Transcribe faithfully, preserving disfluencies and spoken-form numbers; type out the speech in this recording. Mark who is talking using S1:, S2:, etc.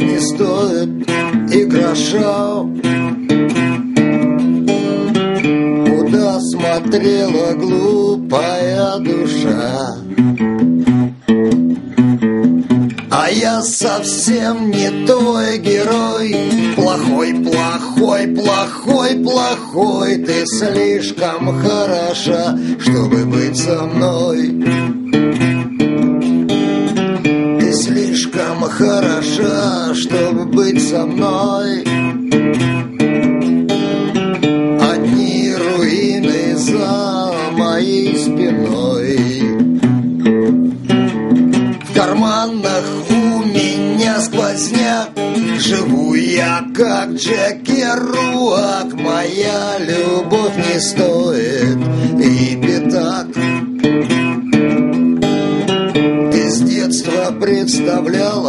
S1: не стоит и гроша. Куда смотрела глупая душа? А я совсем не той герой. Плохой, плохой, плохой, плохой. Ты слишком хороша, чтобы быть со мной. Ты слишком хороша, чтобы быть со мной. Одни руины за моей спиной. В карманах у меня сквозняк. Живу я как Джек Керуак. Моя любовь не стоит и пятак. Ты с детства представляла